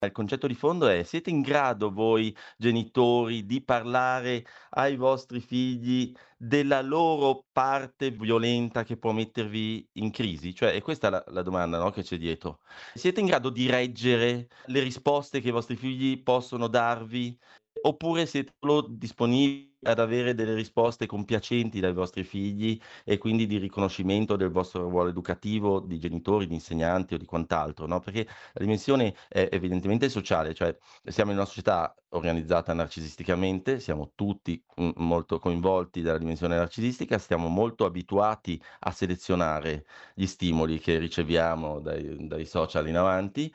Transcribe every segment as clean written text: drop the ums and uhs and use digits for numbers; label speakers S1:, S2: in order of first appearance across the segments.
S1: Il concetto di fondo è: siete in grado voi genitori di parlare ai vostri figli della loro parte violenta che può mettervi in crisi? Cioè è questa la domanda, no, che c'è dietro. Siete in grado di reggere le risposte che i vostri figli possono darvi, oppure siete solo disponibili ad avere delle risposte compiacenti dai vostri figli e quindi di riconoscimento del vostro ruolo educativo di genitori, di insegnanti o di quant'altro, no, perché la dimensione è evidentemente sociale, cioè siamo in una società organizzata narcisisticamente, siamo tutti, molto coinvolti dalla dimensione narcisistica, stiamo molto abituati a selezionare gli stimoli che riceviamo dai social in avanti,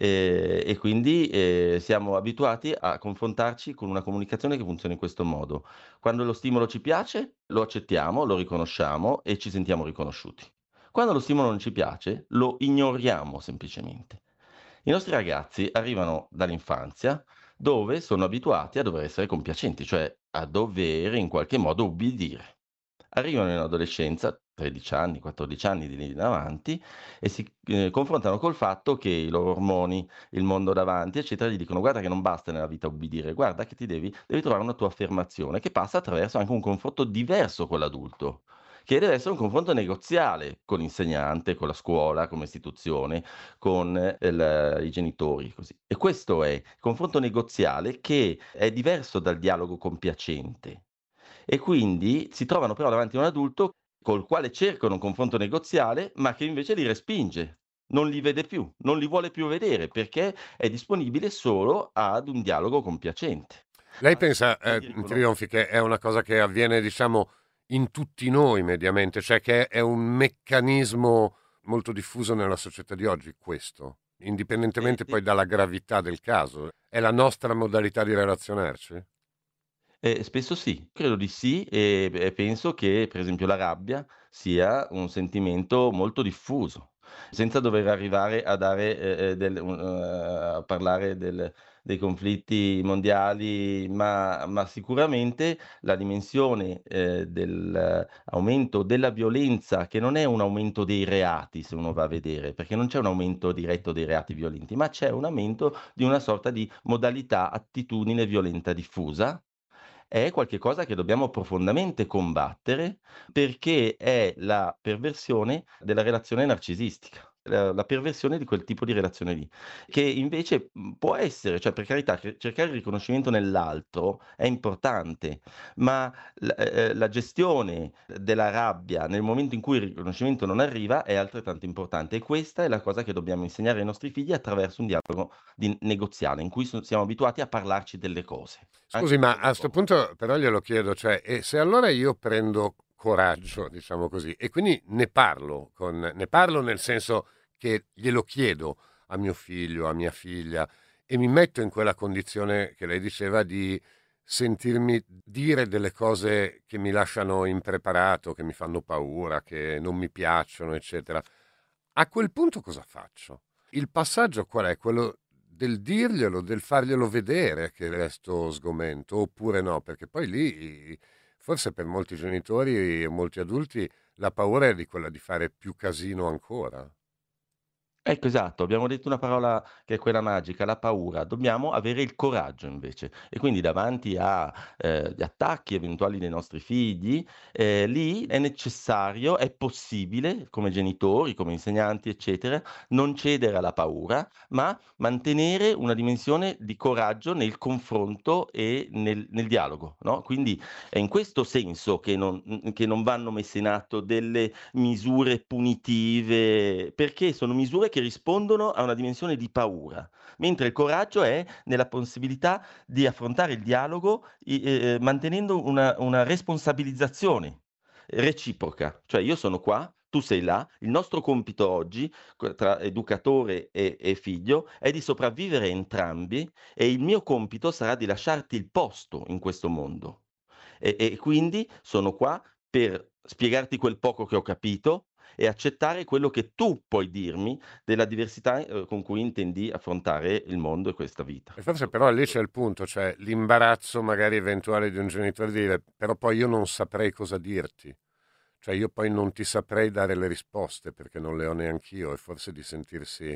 S1: e quindi, siamo abituati a confrontarci con una comunicazione che funziona in questo modo: quando lo stimolo ci piace, lo accettiamo, lo riconosciamo e ci sentiamo riconosciuti. Quando lo stimolo non ci piace, lo ignoriamo semplicemente. I nostri ragazzi arrivano dall'infanzia dove sono abituati a dover essere compiacenti, cioè a dover in qualche modo ubbidire. Arrivano in adolescenza, 13 anni, 14 anni di lì in avanti, e si, confrontano col fatto che i loro ormoni, il mondo davanti, eccetera, gli dicono: "Guarda che non basta nella vita ubbidire, guarda che ti devi trovare una tua affermazione", che passa attraverso anche un confronto diverso con l'adulto, che deve essere un confronto negoziale con l'insegnante, con la scuola come istituzione, con i genitori, così. E questo è il confronto negoziale che è diverso dal dialogo compiacente. E quindi si trovano però davanti a un adulto col quale cercano un confronto negoziale, ma che invece li respinge, non li vede più, non li vuole più vedere, perché è disponibile solo ad un dialogo compiacente.
S2: Lei pensa,
S1: Quindi riconos
S2: Trionfi, che è una cosa che avviene, diciamo, in tutti noi mediamente, cioè che è un meccanismo molto diffuso nella società di oggi questo, indipendentemente
S1: sì.
S2: poi dalla gravità del caso? È la nostra modalità di relazionarci?
S1: Spesso sì, credo di sì, e penso che, per esempio, la rabbia sia un sentimento molto diffuso, senza dover arrivare a dare, a parlare dei conflitti mondiali, ma sicuramente la dimensione, dell'aumento della violenza, che non è un aumento dei reati, se uno va a vedere, perché non c'è un aumento diretto dei reati violenti, ma c'è un aumento di una sorta di modalità, attitudine violenta diffusa, è qualche cosa che dobbiamo profondamente combattere, perché è la perversione della relazione narcisistica, la perversione di quel tipo di relazione lì, che invece, può essere, cioè per carità, cercare il riconoscimento nell'altro è importante, ma la gestione della rabbia nel momento in cui il riconoscimento non arriva è altrettanto importante, e questa è la cosa che dobbiamo insegnare ai nostri figli attraverso un dialogo negoziale, in cui siamo abituati a parlarci delle cose,
S2: Scusi,
S1: anche di
S2: ma
S1: cose
S2: a sto
S1: cose.
S2: punto però glielo chiedo, cioè, e se allora io prendo coraggio, diciamo così, e quindi ne parlo nel senso che glielo chiedo a mio figlio, a mia figlia, e mi metto in quella condizione che lei diceva di sentirmi dire delle cose che mi lasciano impreparato, che mi fanno paura, che non mi piacciono, eccetera. A quel punto cosa faccio? Il passaggio qual è? Quello del dirglielo, del farglielo vedere che resto sgomento, oppure no? Perché poi lì, forse per molti genitori e molti adulti, la paura è di quella di fare più casino ancora.
S1: Ecco, esatto, abbiamo detto una parola che è quella magica, la paura. Dobbiamo avere il coraggio invece, e quindi davanti a, gli attacchi eventuali dei nostri figli, lì è necessario, è possibile, come genitori, come insegnanti, eccetera, non cedere alla paura, ma mantenere una dimensione di coraggio nel confronto e nel dialogo, no, quindi è in questo senso che non vanno messe in atto delle misure punitive, perché sono misure che rispondono a una dimensione di paura, mentre il coraggio è nella possibilità di affrontare il dialogo mantenendo una responsabilizzazione reciproca. Cioè io sono qua, tu sei là, il nostro compito oggi, tra educatore e figlio, è di sopravvivere entrambi, e il mio compito sarà di lasciarti il posto in questo mondo. E quindi sono qua per spiegarti quel poco che ho capito e accettare quello che tu puoi dirmi della diversità, con cui intendi affrontare il mondo e questa vita.
S2: E forse
S1: Ecco,
S2: però lì c'è il punto, cioè l'imbarazzo magari eventuale di un genitore di dire, però poi io non saprei cosa dirti. Cioè io poi non ti saprei dare le risposte perché non le ho neanch'io, e forse di sentirsi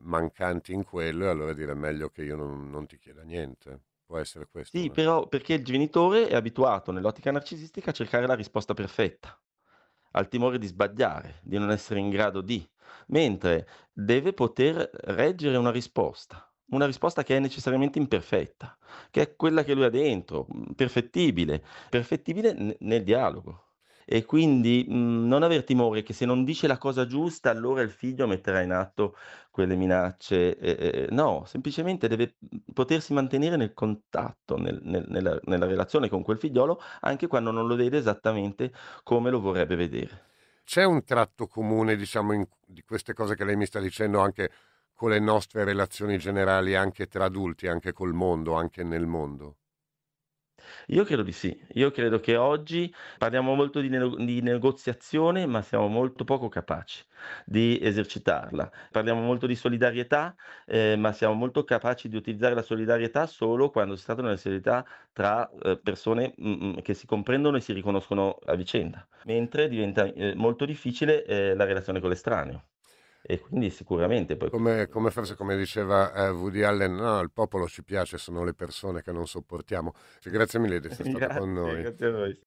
S2: mancanti in quello, e allora dire: "È meglio che io non ti chieda niente." Può essere questo
S1: Sì,
S2: una
S1: però perché il genitore è abituato nell'ottica narcisistica a cercare la risposta perfetta, al timore di sbagliare, di non essere in grado di, mentre deve poter reggere una risposta che è necessariamente imperfetta, che è quella che lui ha dentro, perfettibile, perfettibile nel dialogo. E quindi, non aver timore che se non dice la cosa giusta allora il figlio metterà in atto quelle minacce, no, semplicemente deve, potersi mantenere nel contatto, nella relazione con quel figliolo, anche quando non lo vede esattamente come lo vorrebbe vedere.
S2: C'è un tratto comune, diciamo, di queste cose che lei mi sta dicendo anche con le nostre relazioni generali, anche tra adulti, anche col mondo, anche nel mondo?
S1: Io credo di sì. Io credo che oggi parliamo molto di negoziazione, ma siamo molto poco capaci di esercitarla. Parliamo molto di solidarietà, ma siamo molto capaci di utilizzare la solidarietà solo quando si tratta di una solidarietà tra, persone, che si comprendono e si riconoscono a vicenda, mentre diventa, molto difficile, la relazione con l'estraneo. E quindi sicuramente poi
S2: Come forse come diceva, Woody Allen: "No, il popolo ci piace, sono le persone che non sopportiamo." Grazie mille di esser stata con
S1: grazie,
S2: noi.
S1: grazie a voi.